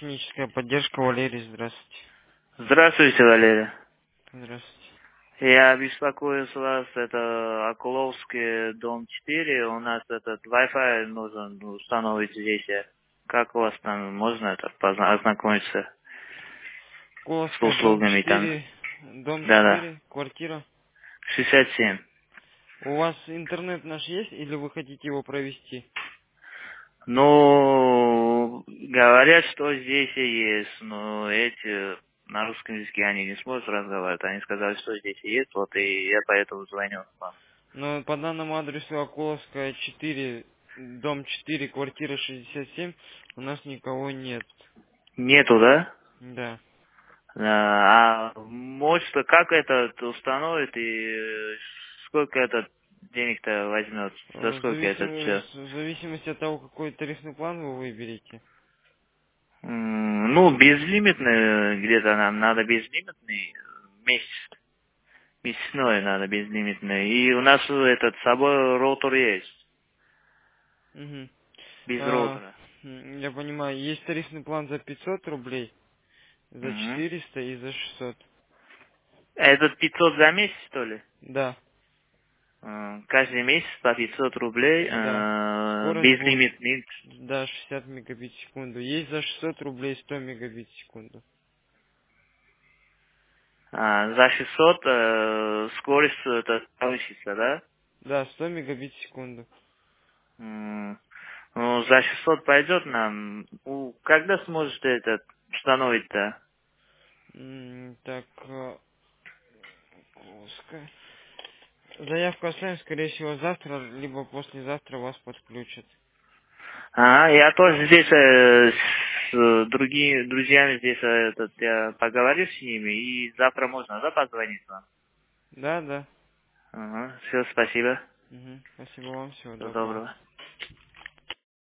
техническая поддержка, Валерий, здравствуйте. Здравствуйте, Валерий. Здравствуйте. Я беспокоюсь вас, это Окуловский, дом 4. У нас этот Wi-Fi нужен установить здесь. Как у вас там, можно это ознакомиться с Коловская, дом услугами там? 4, дом Да-да. 4, квартира. 67. У вас интернет наш есть или вы хотите его провести? Ну, говорят, что здесь и есть, но эти на русском языке они не смогут разговаривать. Они сказали, что здесь и есть, вот и я поэтому звоню вам. Но по данному адресу Окуловская 4, дом 4, квартира 67, у нас никого нет. Нету, да? Да. Может, как это установит и сколько это денег-то возьмет? За сколько это все? В зависимости от того, какой тарифный план вы выберете. Ну, безлимитный где-то нам надо безлимитный месяц. Месячной надо безлимитный. И у нас этот с собой роутер есть. Мгм. Без А, роутера. я понимаю, есть тарифный план за 500 рублей, за Мгм. 400 и за 600. Этот 500 за месяц, что ли? Да, Каждый месяц по 500 рублей. да. Скорость будет, Безлимитный. да, 60 мегабит в секунду. Есть за 600 рублей 100 мегабит в секунду. За 600 скорость это повысится, да? Да, 100 мегабит в секунду. Ну, за 600 пойдет нам. Когда сможете этот установить-то? Так, Коловская. Заявку оставим, скорее всего, завтра, либо послезавтра вас подключат. Я тоже здесь с другими друзьями здесь я поговорю с ними, и завтра можно, да, позвонить вам? Да, да. Все, спасибо. Спасибо вам, всего Всего доброго. доброго.